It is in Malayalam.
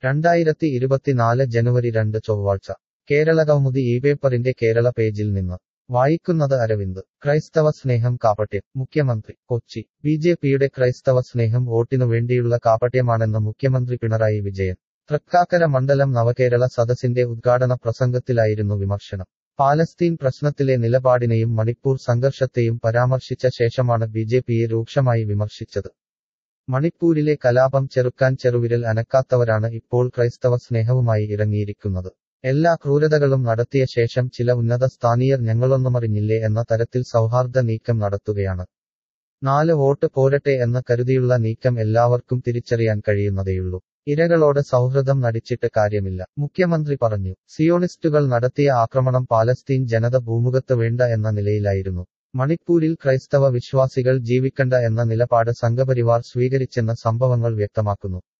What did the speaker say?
2024 ജനുവരി 2 ചൊവ്വാഴ്ച കേരളകൗമുദി ഈ പേപ്പറിന്റെ കേരള പേജിൽ നിന്ന് വായിക്കുന്നത് അരവിന്ദ് ക്രൈസ്തവ സ്നേഹം കാപട്യം മുഖ്യമന്ത്രി കൊച്ചി ബിജെപിയുടെ ക്രൈസ്തവ സ്നേഹം വോട്ടിനു വേണ്ടിയുള്ള കാപട്യമാണെന്ന് മുഖ്യമന്ത്രി പിണറായി വിജയൻ തൃക്കാക്കര മണ്ഡലം നവകേരള സദസ്സിന്റെ ഉദ്ഘാടന പ്രസംഗത്തിലായിരുന്നു വിമർശനം പാലസ്തീൻ പ്രശ്നത്തിലെ നിലപാടിനെയും മണിപ്പൂർ സംഘർഷത്തെയും പരാമർശിച്ച ശേഷമാണ് ബിജെപിയെ രൂക്ഷമായി വിമർശിച്ചത് മണിപ്പൂരിലെ കലാപം ചെറുക്കാൻ ചെറുവിരൽ അനക്കാത്തവരാണ് ഇപ്പോൾ ക്രൈസ്തവ സ്നേഹവുമായി ഇറങ്ങിയിരിക്കുന്നത് എല്ലാ ക്രൂരതകളും നടത്തിയ ശേഷം ചില ഉന്നത സ്ഥാനീയർ ഞങ്ങളൊന്നുമറിഞ്ഞില്ലേ എന്ന തരത്തിൽ സൗഹാർദ്ദ നീക്കം നടത്തുകയാണ് 4 വോട്ട് പോരട്ടെ എന്ന് കരുതിയുള്ള നീക്കം എല്ലാവർക്കും തിരിച്ചറിയാൻ കഴിയുന്നതേയുള്ളൂ ഇരകളോട് സൗഹൃദം നടിച്ചിട്ട് കാര്യമില്ല മുഖ്യമന്ത്രി പറഞ്ഞു സിയോണിസ്റ്റുകൾ നടത്തിയ ആക്രമണം പാലസ്തീൻ ജനത ഭൂമുഖത്ത് വേണ്ട എന്ന നിലയിലായിരുന്നു മണിപ്പൂരിൽ ക്രൈസ്തവ വിശ്വാസികൾ ജീവിക്കണ്ട എന്ന നിലപാട് സംഘപരിവാർ സ്വീകരിച്ചെന്ന സംഭവങ്ങൾ വ്യക്തമാക്കുന്നു